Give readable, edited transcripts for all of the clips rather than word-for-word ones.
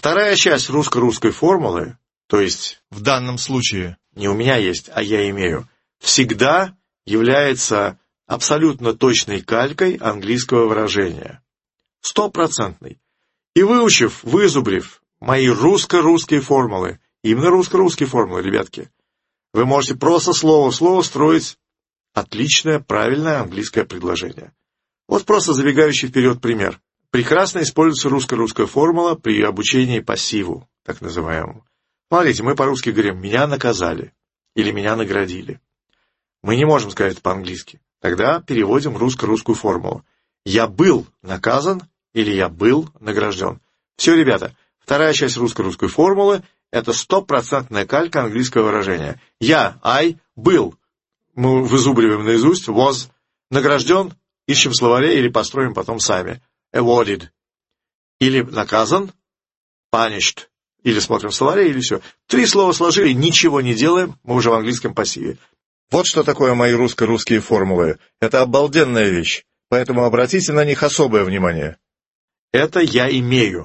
Вторая часть русско-русской формулы, то есть В данном случае. не у меня есть, а я имею, всегда является абсолютно точной калькой английского выражения. 100%. И вызубрив мои русско-русские формулы, именно русско-русские формулы, ребятки, вы можете просто слово в слово строить отличное, правильное английское предложение. Вот просто забегающий вперед пример. Прекрасно используется русско-русская формула при обучении пассиву, так называемому. Смотрите, мы по-русски говорим «меня наказали» или «меня наградили». Мы не можем сказать это по-английски. Тогда переводим русско-русскую формулу. «Я был наказан» или «я был награжден». Все, ребята, вторая часть русско-русской формулы – это 100% калька английского выражения. «Я», «I», «был». Мы вызубриваем наизусть «was», «награжден», ищем в словаре или построим потом сами. Awarded. Или наказан, punished. Или смотрим в словаре, или все. 3 слова сложили, ничего не делаем, мы уже в английском пассиве. Вот что такое мои русско-русские формулы. Это обалденная вещь, поэтому обратите на них особое внимание. Это я имею.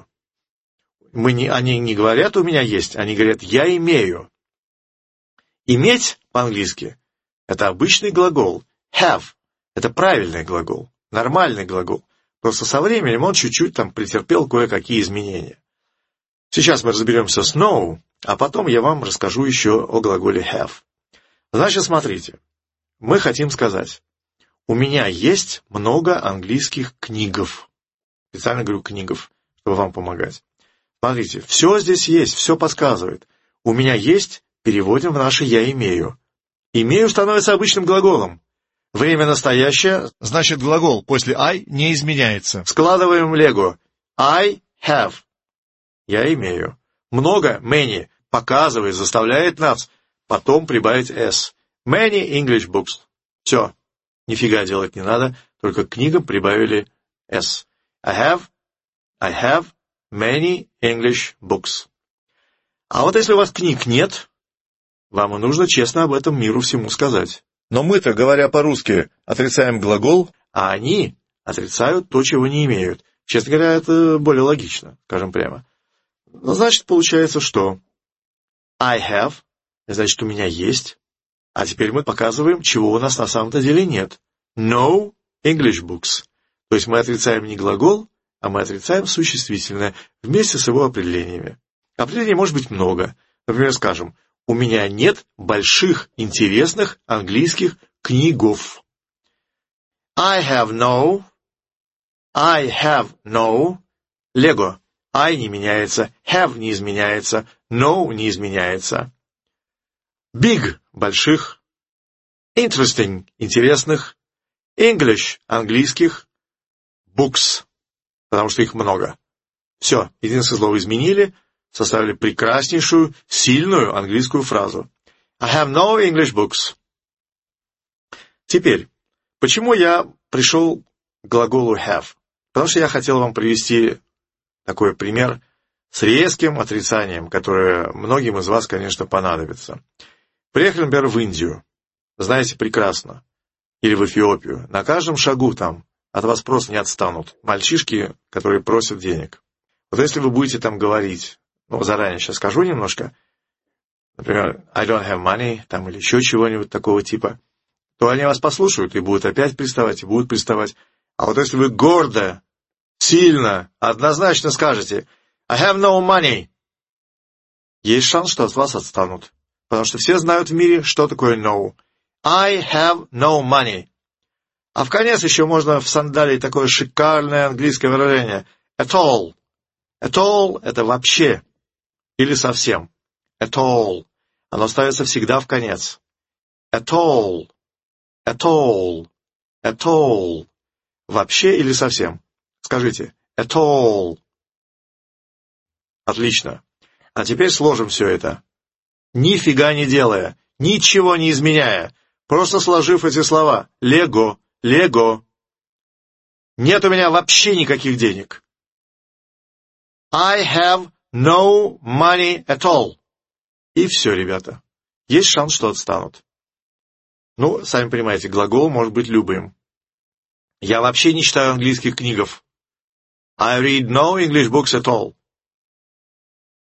Они не говорят «у меня есть», они говорят «я имею». Иметь по-английски – это обычный глагол. Have – это правильный глагол, нормальный глагол. Просто со временем он чуть-чуть там претерпел кое-какие изменения. Сейчас мы разберемся с know, а потом я вам расскажу еще о глаголе have. Значит, смотрите, мы хотим сказать, у меня есть много английских книгов. Специально говорю книгов, чтобы вам помогать. Смотрите, все здесь есть, все подсказывает. У меня есть, переводим в наше «я имею». Имею становится обычным глаголом. Время настоящее, Значит, глагол после I не изменяется. складываем лего. I have. Я имею. Много, many, показывает, заставляет нас потом прибавить s. Many English books. Все. Нифига делать не надо, только к книгам прибавили s. I have many English books. А вот если у вас книг нет, вам и нужно честно об этом миру всему сказать. Но мы-то, говоря по-русски, отрицаем глагол, а они отрицают то, чего не имеют. Честно говоря, это более логично, скажем прямо. Ну, значит, получается, что I have, значит, у меня есть, а теперь мы показываем, чего у нас на самом-то деле нет. No English books. То есть мы отрицаем не глагол, а мы отрицаем существительное вместе с его определениями. Определений может быть много. Например, скажем, у меня нет больших, интересных английских книгов. I have no. Лего. I не меняется, have не изменяется, no не изменяется. Big – больших. Interesting – интересных. English – английских. Books – потому что их много. Все, единственное слово изменили, составили прекраснейшую, сильную английскую фразу. I have no English books. Теперь, почему я пришел к глаголу have? Потому что я хотел вам привести такой пример с резким отрицанием, которое многим из вас, конечно, понадобится. Приехали, например, в Индию. Знаете прекрасно. Или в Эфиопию. На каждом шагу там от вас просто не отстанут мальчишки, которые просят денег. Вот если вы будете там говорить, заранее сейчас скажу немножко, например, I don't have money, там, или еще чего-нибудь такого типа, то они вас послушают и будут опять приставать, и будут приставать. А вот если вы гордо, сильно, однозначно скажете I have no money, есть шанс, что от вас отстанут. Потому что все знают в мире, что такое no. I have no money. А в конец еще можно всандалить такое шикарное английское выражение at all. At all – это вообще или совсем. At all. Оно ставится всегда в конец. At all. At all. At all. Вообще или совсем. Скажите. At all. Отлично. А теперь сложим все это. Нифига не делая, ничего не изменяя, просто сложив эти слова. Лего, лего. Нет у меня вообще никаких денег. I have no money at all. И все, ребята. Есть шанс, что отстанут. Ну, сами понимаете, глагол может быть любым. Я вообще не читаю английских книгов. I read no English books at all.